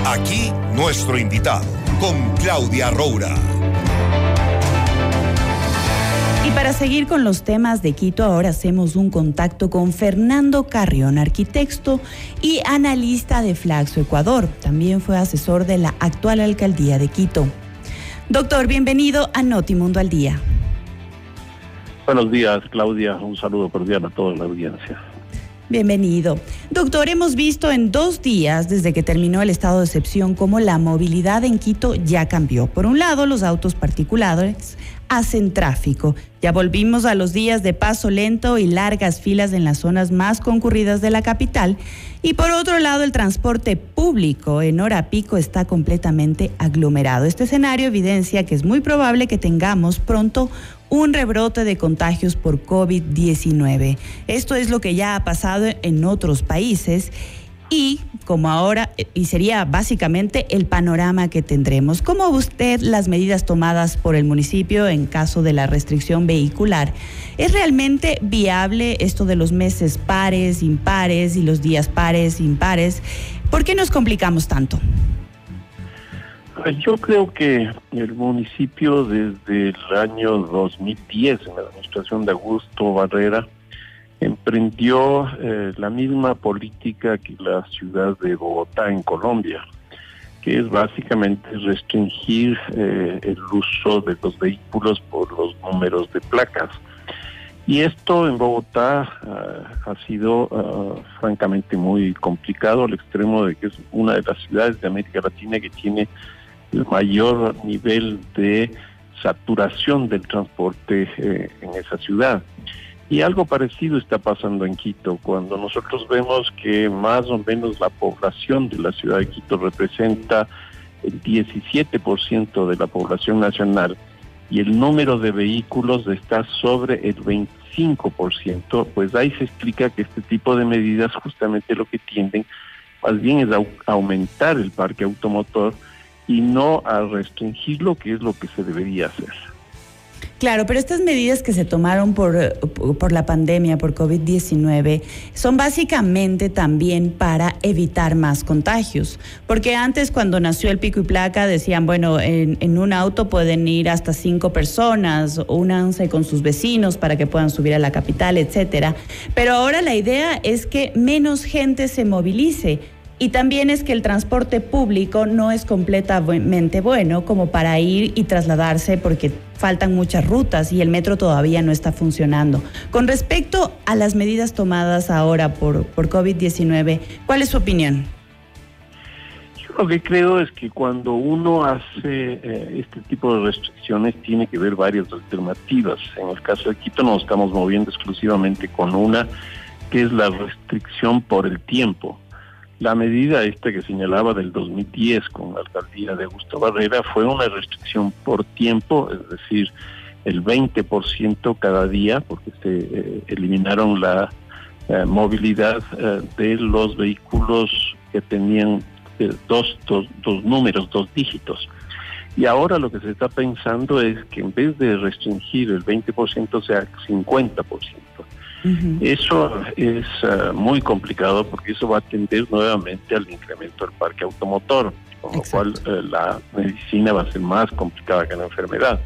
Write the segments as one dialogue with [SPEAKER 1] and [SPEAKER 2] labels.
[SPEAKER 1] Aquí nuestro invitado, con Claudia Roura.
[SPEAKER 2] Y para seguir con los temas de Quito, ahora hacemos un contacto con Fernando Carrión, arquitecto y analista de Flaxo Ecuador. También fue asesor de la actual alcaldía de Quito. Doctor, bienvenido a Notimundo al Día.
[SPEAKER 3] Buenos días, Claudia. Un saludo cordial a toda la audiencia.
[SPEAKER 2] Bienvenido. Doctor, hemos visto en 2 días, desde que terminó el estado de excepción, cómo la movilidad en Quito ya cambió. Por un lado, los autos particulares hacen tráfico. Ya volvimos a los días de paso lento y largas filas en las zonas más concurridas de la capital. Y por otro lado, el transporte público en hora pico está completamente aglomerado. Este escenario evidencia que es muy probable que tengamos pronto un rebrote de contagios por COVID-19. Esto es lo que ya ha pasado en otros países y como ahora, y sería básicamente el panorama que tendremos. ¿Cómo ve usted las medidas tomadas por el municipio en caso de la restricción vehicular? ¿Es realmente viable esto de los meses pares, impares y los días pares, impares? ¿Por qué nos complicamos tanto?
[SPEAKER 3] Yo creo que el municipio desde el año 2010, en la administración de Augusto Barrera, emprendió la misma política que la ciudad de Bogotá en Colombia, que es básicamente restringir el uso de los vehículos por los números de placas. Y esto en Bogotá ha sido francamente muy complicado, al extremo de que es una de las ciudades de América Latina que tiene el mayor nivel de saturación del transporte en esa ciudad. Y algo parecido está pasando en Quito, cuando nosotros vemos que más o menos la población de la ciudad de Quito representa el 17% de la población nacional y el número de vehículos está sobre el 25%, pues ahí se explica que este tipo de medidas justamente lo que tienden más bien es a aumentar el parque automotor y no a restringirlo, que es lo que se debería hacer.
[SPEAKER 2] Claro, pero estas medidas que se tomaron por la pandemia, por COVID-19, son básicamente también para evitar más contagios. Porque antes, cuando nació el pico y placa, decían, bueno, en un auto pueden ir hasta 5 personas, únanse con sus vecinos para que puedan subir a la capital, etcétera. Pero ahora la idea es que menos gente se movilice. Y también es que el transporte público no es completamente bueno como para ir y trasladarse porque faltan muchas rutas y el metro todavía no está funcionando. Con respecto a las medidas tomadas ahora por COVID-19, ¿cuál es su opinión?
[SPEAKER 3] Yo lo que creo es que cuando uno hace este tipo de restricciones tiene que ver varias alternativas. En el caso de Quito nos estamos moviendo exclusivamente con una, que es la restricción por el tiempo. La medida esta que señalaba del 2010 con la alcaldía de Augusto Barrera fue una restricción por tiempo, es decir, el 20% cada día, porque se eliminaron la movilidad de los vehículos que tenían dos números, 2 dígitos. Y ahora lo que se está pensando es que en vez de restringir el 20% sea 50%. Uh-huh. Eso es muy complicado porque eso va a tender nuevamente al incremento del parque automotor, con lo cual la medicina va a ser más complicada que la enfermedad.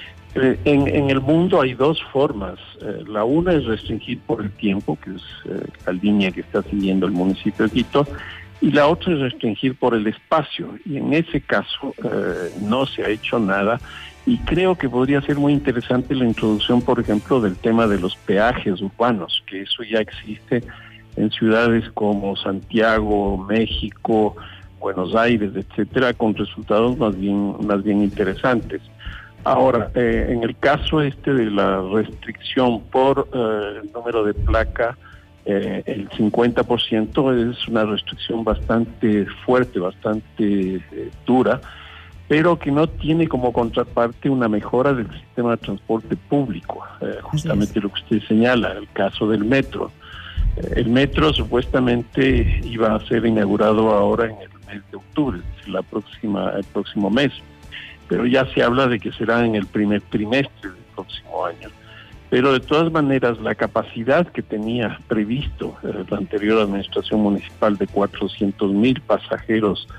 [SPEAKER 3] En el mundo hay 2 formas. La una es restringir por el tiempo, que es la línea que está siguiendo el municipio de Quito, y la otra es restringir por el espacio. Y en ese caso no se ha hecho nada. Y creo que podría ser muy interesante la introducción, por ejemplo, del tema de los peajes urbanos, que eso ya existe en ciudades como Santiago, México, Buenos Aires, etcétera, con resultados más bien interesantes. Ahora, en el caso de la restricción por el número de placa, el 50% es una restricción bastante fuerte, bastante dura, pero que no tiene como contraparte una mejora del sistema de transporte público. Justamente lo que usted señala, el caso del metro. El metro supuestamente iba a ser inaugurado ahora en el mes de octubre, el próximo mes, pero ya se habla de que será en el primer trimestre del próximo año. Pero de todas maneras, la capacidad que tenía previsto la anterior administración municipal de 400,000 pasajeros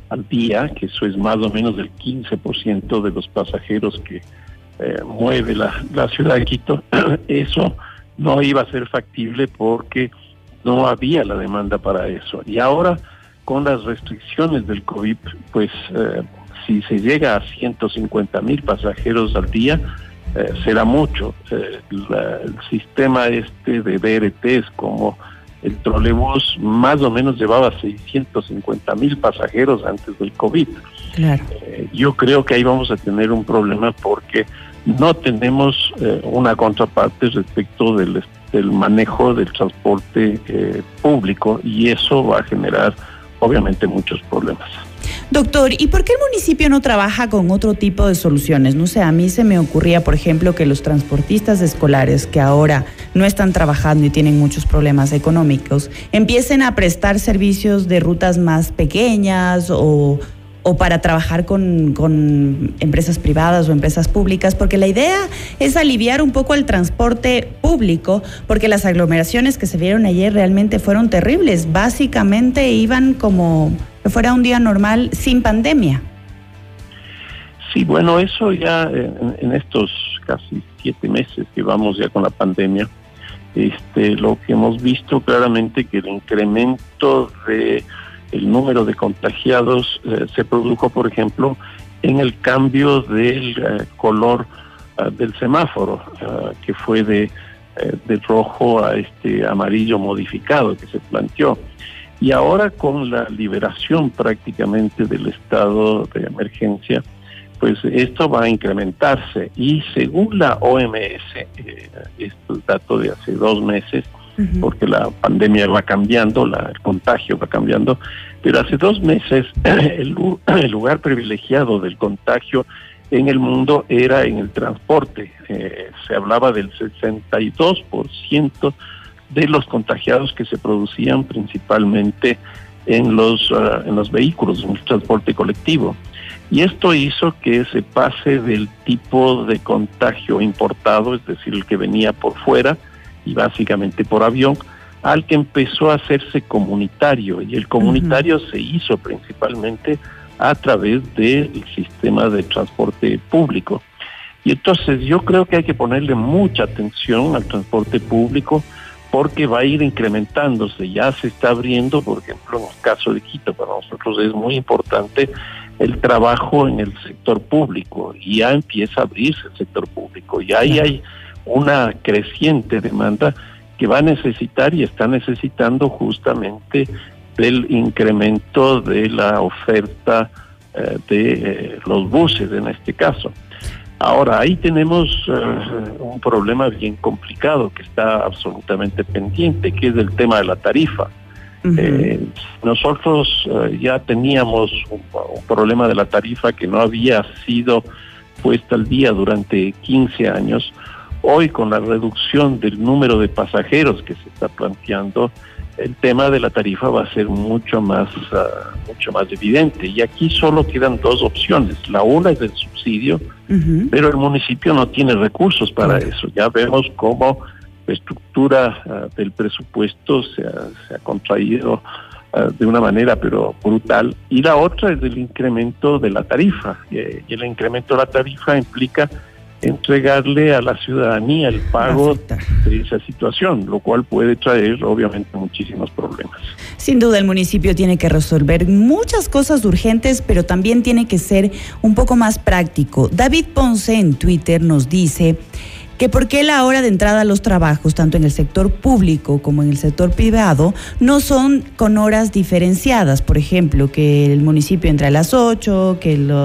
[SPEAKER 3] al día, que eso es más o menos el 15% de los pasajeros que mueve la ciudad de Quito, eso no iba a ser factible porque no había la demanda para eso. Y ahora, con las restricciones del COVID, pues si se llega a 150,000 pasajeros al día, será mucho. El sistema de BRTs como el trolebús más o menos llevaba 650,000 pasajeros antes del COVID.
[SPEAKER 2] Claro.
[SPEAKER 3] Yo creo que ahí vamos a tener un problema porque no tenemos una contraparte respecto del manejo del transporte público, y eso va a generar obviamente muchos problemas.
[SPEAKER 2] Doctor, ¿y por qué el municipio no trabaja con otro tipo de soluciones? No sé, a mí se me ocurría, por ejemplo, que los transportistas escolares que ahora no están trabajando y tienen muchos problemas económicos, empiecen a prestar servicios de rutas más pequeñas o para trabajar con empresas privadas o empresas públicas, porque la idea es aliviar un poco el transporte público, porque las aglomeraciones que se vieron ayer realmente fueron terribles. Básicamente iban como que fuera un día normal sin pandemia.
[SPEAKER 3] Sí, bueno, eso ya en estos casi 7 meses que vamos ya con la pandemia, lo que hemos visto claramente que el incremento de el número de contagiados se produjo, por ejemplo, en el cambio del color del semáforo, que fue de rojo a amarillo modificado que se planteó. Y ahora, con la liberación prácticamente del estado de emergencia, pues esto va a incrementarse. Y según la OMS, esto es dato de hace 2 meses, porque la pandemia va cambiando, el contagio va cambiando, pero hace 2 meses el lugar privilegiado del contagio en el mundo era en el transporte. Se hablaba del 62% de los contagiados que se producían principalmente en los vehículos, en el transporte colectivo. Y esto hizo que se pase del tipo de contagio importado, es decir, el que venía por fuera y básicamente por avión, al que empezó a hacerse comunitario. Y el comunitario se hizo principalmente a través del sistema de transporte público. Y entonces yo creo que hay que ponerle mucha atención al transporte público, porque va a ir incrementándose. Ya se está abriendo, por ejemplo, en el caso de Quito, para nosotros es muy importante el trabajo en el sector público, y ya empieza a abrirse el sector público, y ahí hay una creciente demanda que va a necesitar y está necesitando justamente del incremento de la oferta de los buses en este caso. Ahora, ahí tenemos un problema bien complicado que está absolutamente pendiente, que es el tema de la tarifa. Nosotros ya teníamos un problema de la tarifa que no había sido puesta al día durante 15 años. Hoy, con la reducción del número de pasajeros que se está planteando, el tema de la tarifa va a ser mucho más evidente. Y aquí solo quedan 2 opciones. La una es el subsidio, pero el municipio no tiene recursos para eso. Ya vemos cómo la estructura del presupuesto se ha contraído de una manera pero brutal. Y la otra es el incremento de la tarifa. Y el incremento de la tarifa implica entregarle a la ciudadanía el pago de esa situación, lo cual puede traer obviamente muchísimos problemas.
[SPEAKER 2] Sin duda el municipio tiene que resolver muchas cosas urgentes, pero también tiene que ser un poco más práctico. David Ponce en Twitter nos dice que por qué la hora de entrada a los trabajos, tanto en el sector público como en el sector privado, no son con horas diferenciadas. Por ejemplo, que el municipio entre a las 8, que en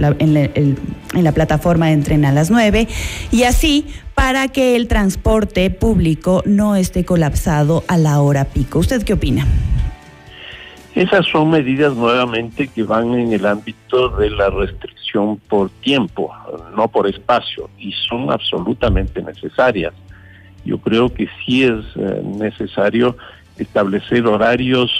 [SPEAKER 2] la plataforma entren a las 9, y así para que el transporte público no esté colapsado a la hora pico. ¿Usted qué opina?
[SPEAKER 3] Esas son medidas nuevamente que van en el ámbito de la restricción por tiempo, no por espacio, y son absolutamente necesarias. Yo creo que sí es necesario establecer horarios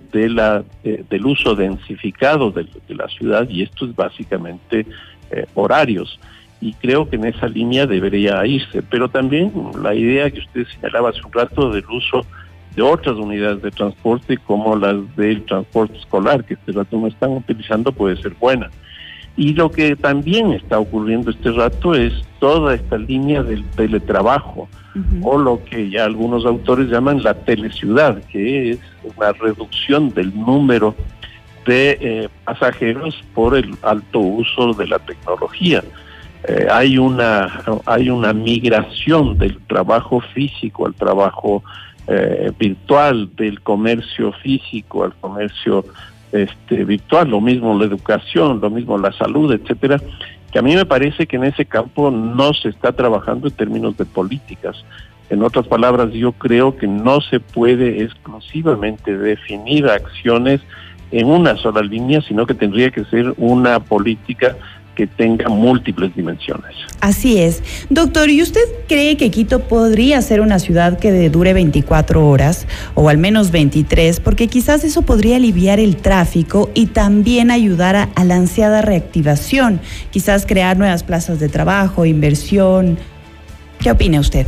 [SPEAKER 3] del uso densificado de la ciudad, y esto es básicamente horarios. Y creo que en esa línea debería irse, pero también la idea que usted señalaba hace un rato del uso de otras unidades de transporte como las del transporte escolar, que este rato no están utilizando, puede ser buena. Y lo que también está ocurriendo este rato es toda esta línea del teletrabajo, o lo que ya algunos autores llaman la teleciudad, que es una reducción del número de pasajeros por el alto uso de la tecnología. Hay una migración del trabajo físico al trabajo virtual, del comercio físico al comercio virtual, lo mismo la educación, lo mismo la salud, etcétera, que a mí me parece que en ese campo no se está trabajando en términos de políticas. En otras palabras, yo creo que no se puede exclusivamente definir acciones en una sola línea, sino que tendría que ser una política que tenga múltiples dimensiones.
[SPEAKER 2] Así es. Doctor, ¿y usted cree que Quito podría ser una ciudad que dure 24 horas o al menos 23? Porque quizás eso podría aliviar el tráfico y también ayudar a la ansiada reactivación, quizás crear nuevas plazas de trabajo, inversión. ¿Qué opina usted?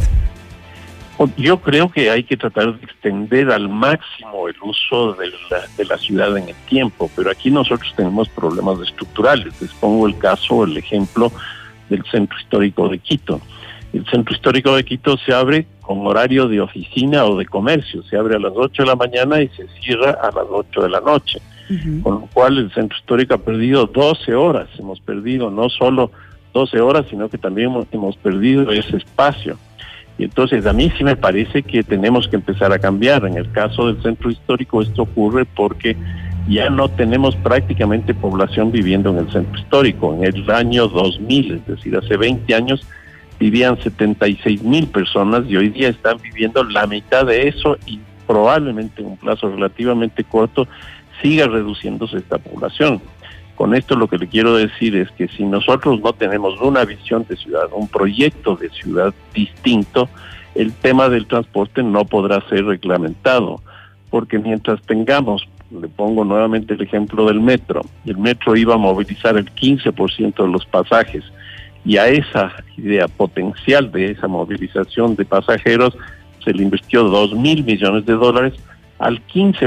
[SPEAKER 3] Yo creo que hay que tratar de extender al máximo el uso de la ciudad en el tiempo, pero aquí nosotros tenemos problemas estructurales. Les pongo el ejemplo del Centro Histórico de Quito. El Centro Histórico de Quito se abre con horario de oficina o de comercio, se abre a las 8 de la mañana y se cierra a las 8 de la noche, con lo cual el Centro Histórico ha perdido 12 horas. Hemos perdido no solo 12 horas, sino que también hemos perdido ese espacio. Y entonces a mí sí me parece que tenemos que empezar a cambiar. En el caso del centro histórico esto ocurre porque ya no tenemos prácticamente población viviendo en el centro histórico. En el año 2000, es decir, hace 20 años, vivían 76,000 personas y hoy día están viviendo la mitad de eso y probablemente en un plazo relativamente corto siga reduciéndose esta población. Con esto lo que le quiero decir es que si nosotros no tenemos una visión de ciudad, un proyecto de ciudad distinto, el tema del transporte no podrá ser reglamentado, porque mientras tengamos, le pongo nuevamente el ejemplo del metro, el metro iba a movilizar el 15% de los pasajes, y a esa idea potencial de esa movilización de pasajeros se le invirtió $2,000 millones, al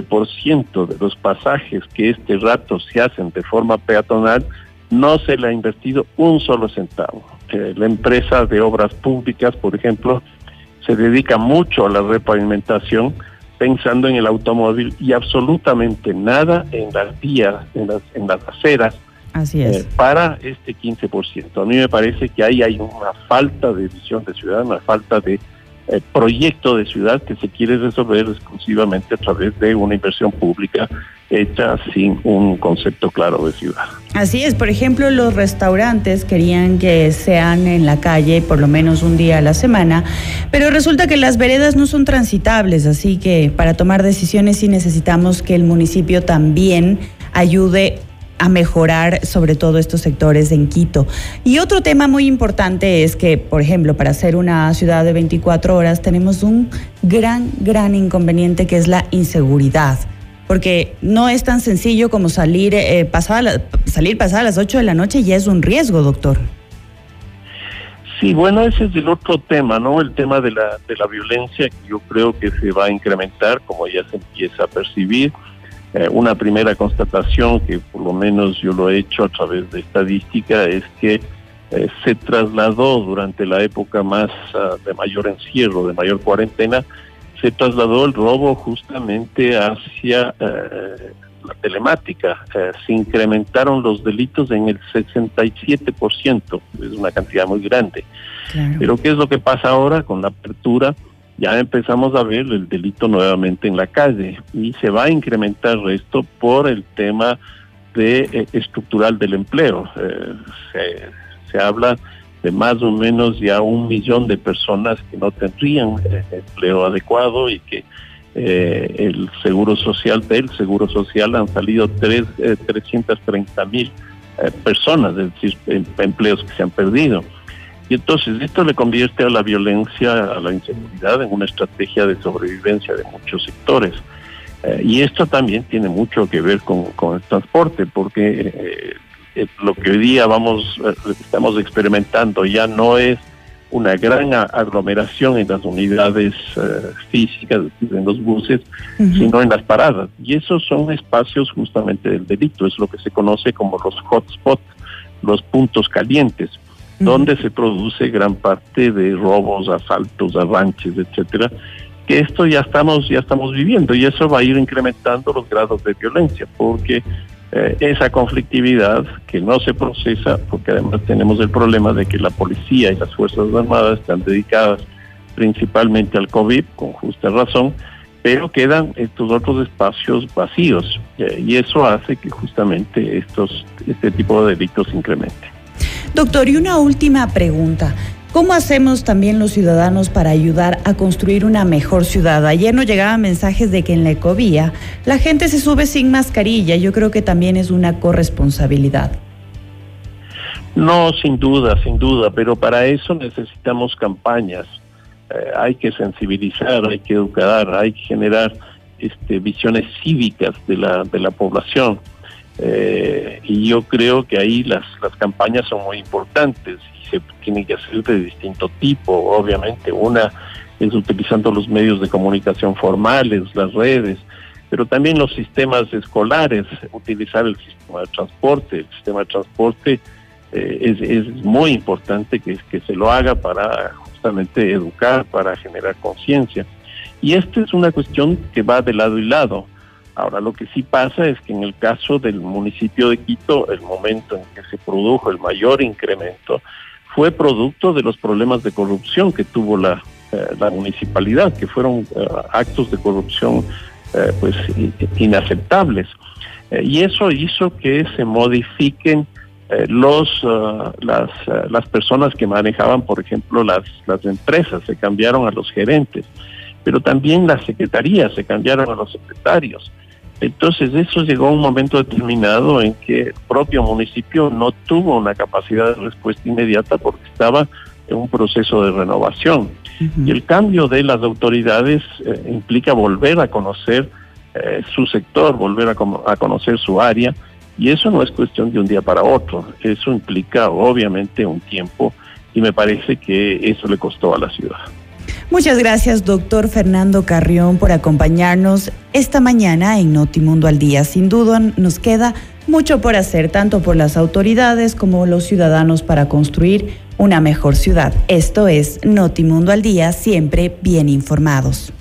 [SPEAKER 3] 15% de los pasajes que este rato se hacen de forma peatonal, no se le ha invertido un solo centavo. La empresa de obras públicas, por ejemplo, se dedica mucho a la repavimentación pensando en el automóvil y absolutamente nada en las vías, en las aceras.
[SPEAKER 2] Así es.
[SPEAKER 3] Para este 15%. A mí me parece que ahí hay una falta de visión de ciudad, una falta de proyecto de ciudad que se quiere resolver exclusivamente a través de una inversión pública hecha sin un concepto claro de ciudad.
[SPEAKER 2] Así es, por ejemplo, los restaurantes querían que sean en la calle por lo menos un día a la semana, pero resulta que las veredas no son transitables, así que para tomar decisiones sí necesitamos que el municipio también ayude a mejorar sobre todo estos sectores en Quito. Y otro tema muy importante es que, por ejemplo, para ser una ciudad de 24 horas tenemos un gran inconveniente que es la inseguridad, porque no es tan sencillo como salir pasadas las 8 de la noche, ya es un riesgo, doctor.
[SPEAKER 3] Sí, bueno, ese es el otro tema, ¿no? El tema de la violencia, que yo creo que se va a incrementar, como ya se empieza a percibir. Una primera constatación, que por lo menos yo lo he hecho a través de estadística, es que se trasladó durante la época más de mayor encierro, de mayor cuarentena, se trasladó el robo justamente hacia la telemática. Se incrementaron los delitos en el 67%, es una cantidad muy grande. Claro. Pero ¿qué es lo que pasa ahora con la apertura? Ya empezamos a ver el delito nuevamente en la calle y se va a incrementar esto por el tema estructural del empleo. Se habla de más o menos ya 1 millón de personas que no tendrían empleo adecuado y que del Seguro Social han salido 330,000 personas, es decir, empleos que se han perdido. Y entonces esto le convierte a la violencia, a la inseguridad, en una estrategia de sobrevivencia de muchos sectores. Y esto también tiene mucho que ver con el transporte, porque lo que hoy día estamos experimentando ya no es una gran aglomeración en las unidades físicas, en los buses, sino en las paradas. Y esos son espacios justamente del delito, es lo que se conoce como los hotspots, los puntos calientes, donde se produce gran parte de robos, asaltos, arranques, etcétera, que esto ya estamos viviendo, y eso va a ir incrementando los grados de violencia, porque esa conflictividad que no se procesa, porque además tenemos el problema de que la policía y las Fuerzas Armadas están dedicadas principalmente al COVID, con justa razón, pero quedan estos otros espacios vacíos, y eso hace que justamente este tipo de delitos se incremente.
[SPEAKER 2] Doctor, y una última pregunta. ¿Cómo hacemos también los ciudadanos para ayudar a construir una mejor ciudad? Ayer nos llegaban mensajes de que en la Ecovía la gente se sube sin mascarilla. Yo creo que también es una corresponsabilidad.
[SPEAKER 3] No, sin duda, pero para eso necesitamos campañas. Hay que sensibilizar, hay que educar, hay que generar visiones cívicas de la población. Y yo creo que ahí las campañas son muy importantes y se tienen que hacer de distinto tipo. Obviamente una es utilizando los medios de comunicación formales, las redes, pero también los sistemas escolares, utilizar el sistema de transporte. El sistema de transporte es muy importante que se lo haga para justamente educar, para generar conciencia. Y esta es una cuestión que va de lado y lado. Ahora, lo que sí pasa es que en el caso del municipio de Quito, el momento en que se produjo el mayor incremento fue producto de los problemas de corrupción que tuvo la municipalidad, que fueron actos de corrupción pues inaceptables. Y eso hizo que se modifiquen las personas que manejaban, por ejemplo, las empresas, se cambiaron a los gerentes, pero también las secretarías se cambiaron a los secretarios. Entonces eso llegó a un momento determinado en que el propio municipio no tuvo una capacidad de respuesta inmediata porque estaba en un proceso de renovación. Y el cambio de las autoridades implica volver a conocer su sector, volver a conocer su área, y eso no es cuestión de un día para otro. Eso implica obviamente un tiempo, y me parece que eso le costó a la ciudad.
[SPEAKER 2] Muchas gracias, doctor Fernando Carrión, por acompañarnos esta mañana en Notimundo al Día. Sin duda nos queda mucho por hacer, tanto por las autoridades como los ciudadanos, para construir una mejor ciudad. Esto es Notimundo al Día, siempre bien informados.